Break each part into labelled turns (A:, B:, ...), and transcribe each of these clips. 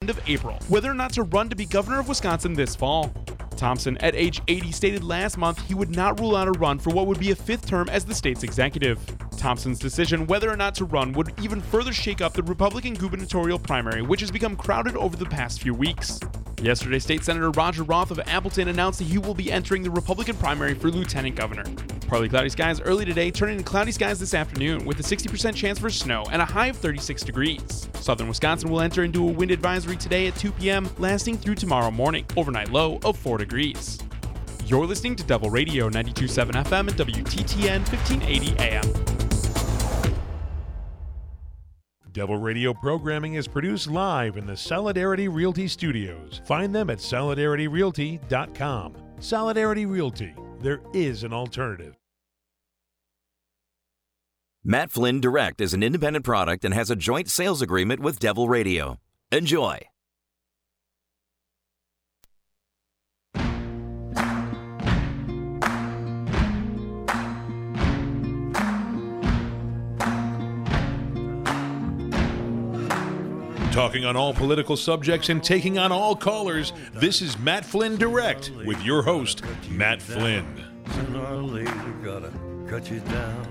A: end of April, whether or not to run to be governor of Wisconsin this fall. Thompson, at age 80, stated last month he would not rule out a run for what would be a fifth term as the state's executive. Thompson's decision whether or not to run would even further shake up the Republican gubernatorial primary, which has become crowded over the past few weeks. Yesterday, State Senator Roger Roth of Appleton announced that he will be entering the Republican primary for lieutenant governor. Partly cloudy skies early today, turning to cloudy skies this afternoon with a 60% chance for snow and a high of 36 degrees. Southern Wisconsin will enter into a wind advisory today at 2 p.m., lasting through tomorrow morning, overnight low of 4 degrees. You're listening to Devil Radio 92.7 FM and WTTN 1580 AM.
B: Devil Radio programming is produced live in the Solidarity Realty Studios. Find them at solidarityrealty.com. Solidarity Realty. There is an alternative.
C: Matt Flynn Direct is an independent product and has a joint sales agreement with Devil Radio. Enjoy.
B: Talking on all political subjects and taking on all callers, this is Matt Flynn Direct with your host, Matt Flynn.
D: Sooner or later, gotta cut you down.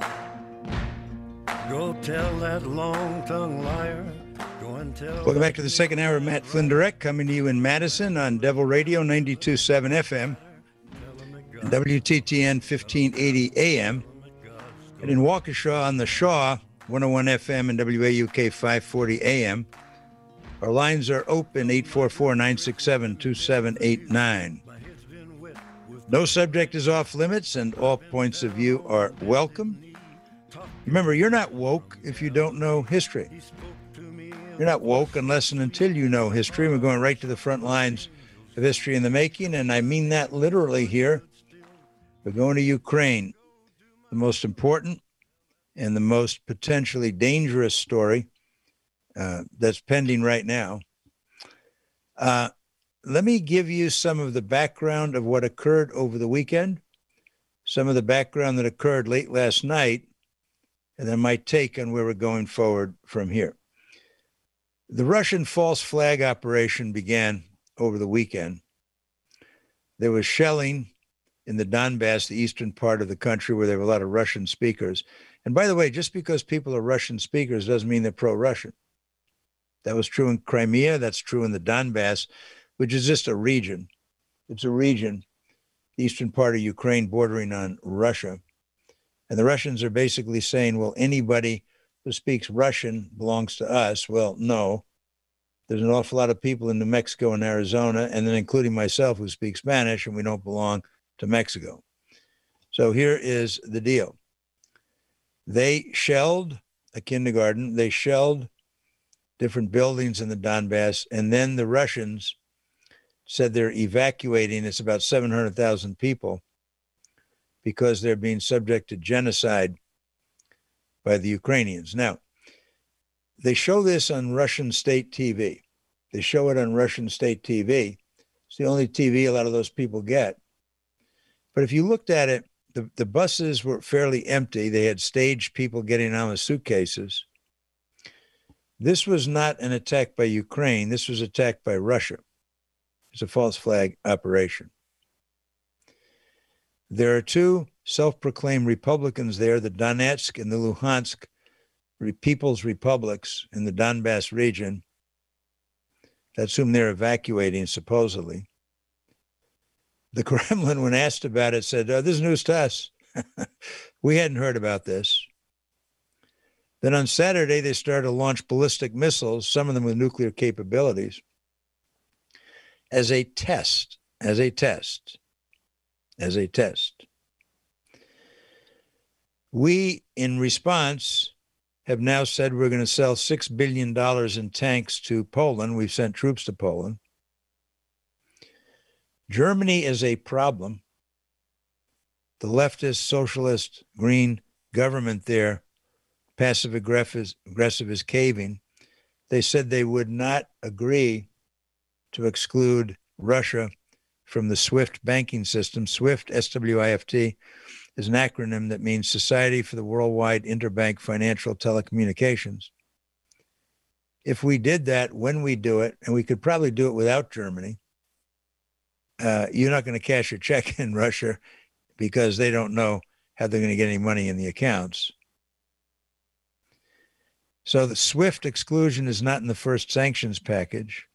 D: Go tell that long-tongued liar. Go and tell.
E: Welcome back to the second hour of Matt Flynn Direct, coming to you in Madison on Devil Radio 92.7 FM and WTTN 1580 AM, and in Waukesha on the Shaw 101 FM and WAUK 540 AM. Our lines are open, 844-967-2789. No subject is off limits, and all points of view are welcome. Remember, you're not woke if you don't know history. You're not woke unless and until you know history. We're going right to the front lines of history in the making, and I mean that literally here. We're going to Ukraine, the most important and the most potentially dangerous story that's pending right now. Let me give you some of the background of what occurred over the weekend, some of the background that occurred late last night, and then my take on where we're going forward from here. The Russian false flag operation began over the weekend. There was shelling in the Donbass, the eastern part of the country, where there were a lot of Russian speakers. And by the way, just because people are Russian speakers doesn't mean they're pro-Russian. That was true in Crimea. That's true in the Donbass, which is just a region. It's a region, the eastern part of Ukraine bordering on Russia. And the Russians are basically saying, well, anybody who speaks Russian belongs to us. Well, no. There's an awful lot of people in New Mexico and Arizona, and then including myself, who speak Spanish, and we don't belong to Mexico. So here is the deal. They shelled a kindergarten. They shelled different buildings in the Donbass. And then the Russians said they're evacuating. It's about 700,000 people because they're being subject to genocide by the Ukrainians. Now, they show this on Russian state TV. They show it on Russian state TV. It's the only TV a lot of those people get. But if you looked at it, the buses were fairly empty. They had staged people getting on with suitcases. This was not an attack by Ukraine. This was attacked by Russia. It's a false flag operation. There are two self-proclaimed Republicans there, the Donetsk and the Luhansk People's Republics in the Donbass region. That's whom they're evacuating, supposedly. The Kremlin, when asked about it, said, this is news to us. We hadn't heard about this. Then on Saturday, they started to launch ballistic missiles, some of them with nuclear capabilities, as a test. We, in response, have now said we're going to sell $6 billion in tanks to Poland. We've sent troops to Poland. Germany is a problem. The leftist, socialist, green government there, passive aggressive is caving. They said they would not agree to exclude Russia from the SWIFT banking system. SWIFT, S-W-I-F-T, is an acronym that means Society for the Worldwide Interbank Financial Telecommunications. if we did that, when we do it, and we could probably do it without Germany, you're not going to cash your check in Russia because they don't know how they're going to get any money in the accounts. So the SWIFT exclusion is not in the first sanctions package.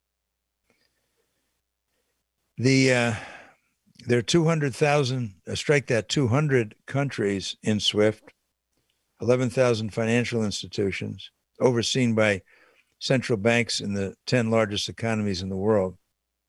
E: There are 200,000, strike that, 200 countries in SWIFT, 11,000 financial institutions overseen by central banks in the 10 largest economies in the world.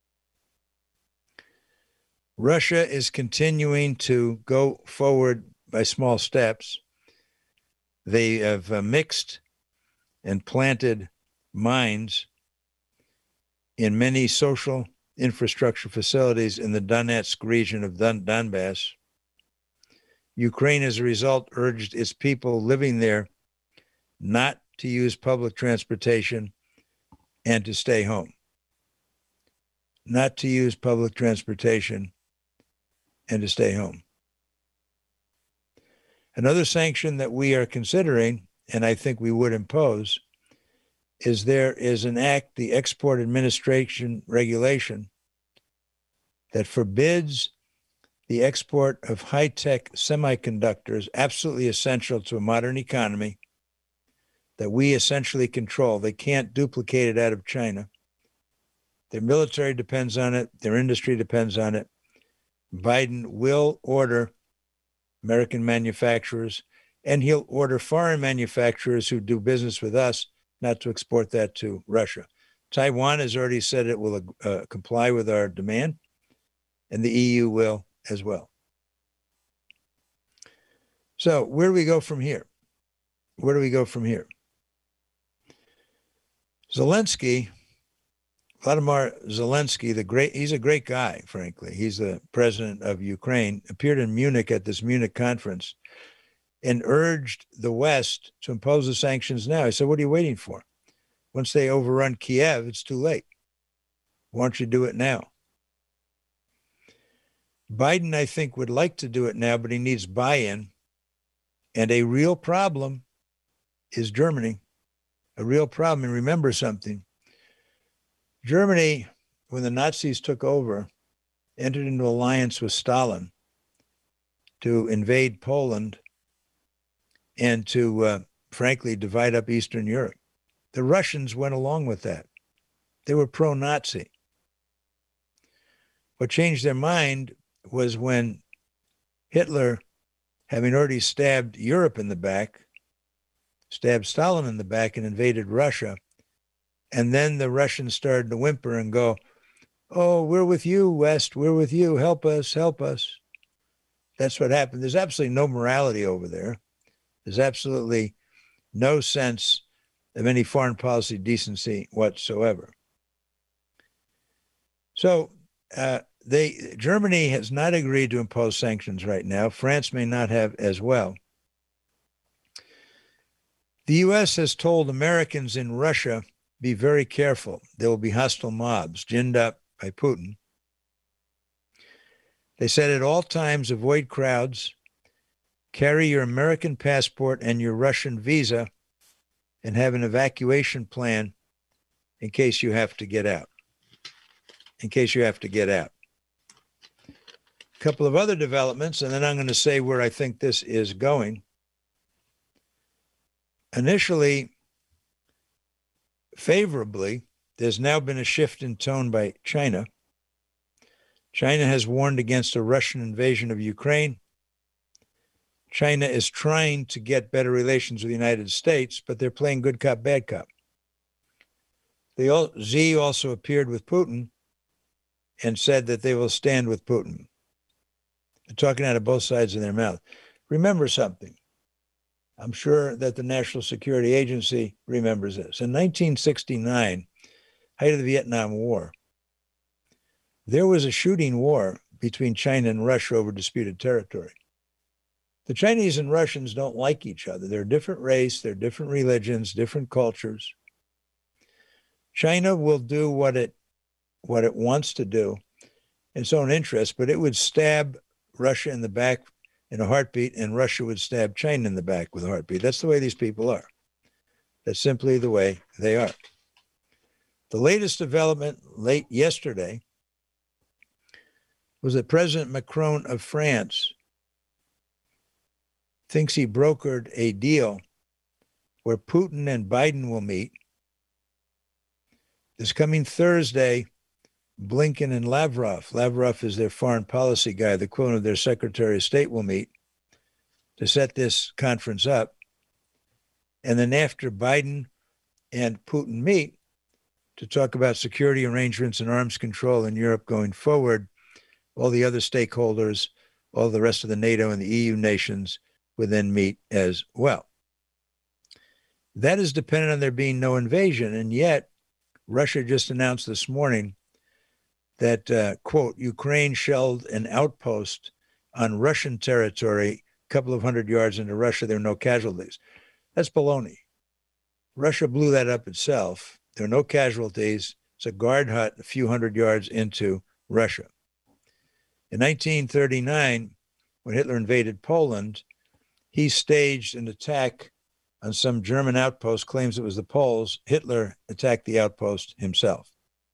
E: Russia is continuing to go forward by small steps. They have mixed and planted mines in many social infrastructure facilities in the Donetsk region of Donbass. Ukraine, as a result, urged its people living there not to use public transportation and to stay home. Not to use public transportation and to stay home. Another sanction that we are considering, and I think we would impose, is there is an act, the Export Administration Regulation, that forbids the export of high-tech semiconductors, absolutely essential to a modern economy, that we essentially control. They can't duplicate it out of China. Their military depends on it. Their industry depends on it. Biden will order American manufacturers, and he'll order foreign manufacturers who do business with us not to export that to Russia. Taiwan has already said it will comply with our demand, and the EU will as well. So where do we go from here? Where do we go from here? Zelensky, Vladimir Zelensky, he's a great guy, frankly. He's the president of Ukraine, appeared in Munich at this Munich conference and urged the West to impose the sanctions now. I said, what are you waiting for? Once they overrun Kiev, it's too late. Why don't you do it now? Biden, I think, would like to do it now, but he needs buy-in. And a real problem is Germany. A real problem. And remember something. Germany, when the Nazis took over, entered into alliance with Stalin to invade Poland and to, frankly, divide up Eastern Europe. The Russians went along with that. They were pro-Nazi. What changed their mind was when Hitler, having already stabbed Europe in the back, stabbed Stalin in the back and invaded Russia. And then the Russians started to whimper and go, oh, we're with you, West. We're with you. Help us, help us. That's what happened. There's absolutely no morality over there. There's absolutely no sense of any foreign policy decency whatsoever. So Germany has not agreed to impose sanctions right now. France may not have as well. The U.S. has told Americans in Russia, be very careful. There will be hostile mobs ginned up by Putin. They said at all times, avoid crowds, carry your American passport and your Russian visa, and have an evacuation plan in case you have to get out. In case you have to get out. A couple of other developments, and then I'm going to say where I think this is going. Initially, favorably, there's now been a shift in tone by China. China has warned against a Russian invasion of Ukraine. China is trying to get better relations with the United States, but they're playing good cop, bad cop. Xi also appeared with Putin and said that they will stand with Putin. They're talking out of both sides of their mouth. Remember something. I'm sure that the National Security Agency remembers this. In 1969, height of the Vietnam War, there was a shooting war between China and Russia over disputed territory. The Chinese and Russians don't like each other. They're a different race, they're different religions, different cultures. China will do what it wants to do in its own interest, but it would stab Russia in the back in a heartbeat, and Russia would stab China in the back with a heartbeat. That's the way these people are. That's simply the way they are. The latest development late yesterday was that President Macron of France thinks he brokered a deal where Putin and Biden will meet. This coming Thursday, Blinken and Lavrov is their foreign policy guy, the equivalent of their Secretary of State, will meet to set this conference up. And then after Biden and Putin meet to talk about security arrangements and arms control in Europe going forward, all the other stakeholders, all the rest of the NATO and the EU nations would then meet as well. That is dependent on there being no invasion. And yet, Russia just announced this morning that, quote, Ukraine shelled an outpost on Russian territory a couple of hundred yards into Russia. There are no casualties. That's baloney. Russia blew that up itself. There are no casualties. It's a guard hut a few hundred yards into Russia. In 1939, when Hitler invaded Poland, he staged an attack on some German outpost, claims it was the Poles. Hitler attacked the outpost himself.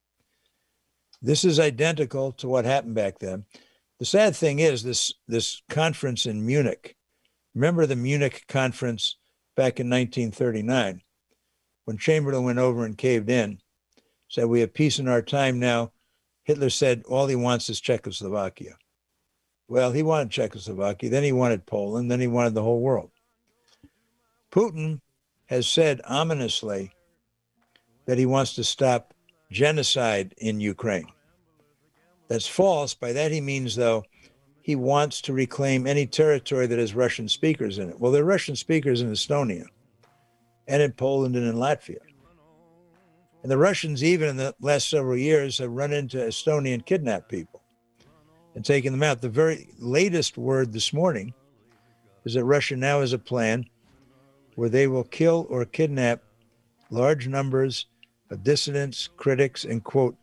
E: This is identical to what happened back then. The sad thing is this conference in Munich. Remember the Munich conference back in 1939, when Chamberlain went over and caved in, said, we have peace in our time now. Hitler said all he wants is Czechoslovakia. Well, he wanted Czechoslovakia, then he wanted Poland, then he wanted the whole world. Putin has said ominously that he wants to stop genocide in Ukraine. That's false. By that he means, though, he wants to reclaim any territory that has Russian speakers in it. Well, there are Russian speakers in Estonia and in Poland and in Latvia. And the Russians, even in the last several years, have run into Estonia and kidnapped people and taken them out. The very latest word this morning is that Russia now has a plan where they will kill or kidnap large numbers of dissidents, critics, and, quote,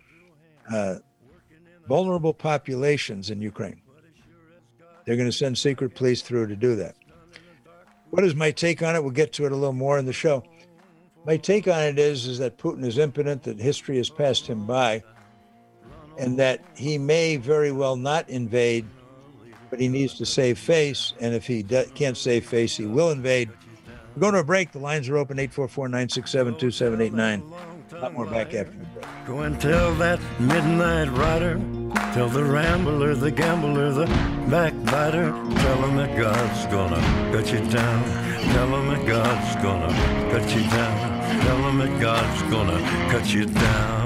E: vulnerable populations in Ukraine. They're going to send secret police through to do that. What is my take on it? We'll get to it a little more in the show. My take on it is that Putin is impotent, that history has passed him by, and that he may very well not invade, but he needs to save face. And if he can't save face, he will invade. We're going to a break. The lines are open, 844-967-2789. A lot more back after the break.
D: Go and tell that midnight rider, tell the rambler, the gambler, the backbiter, tell him that God's gonna cut you down. Tell him that God's gonna cut you down. Tell him that God's gonna cut you down.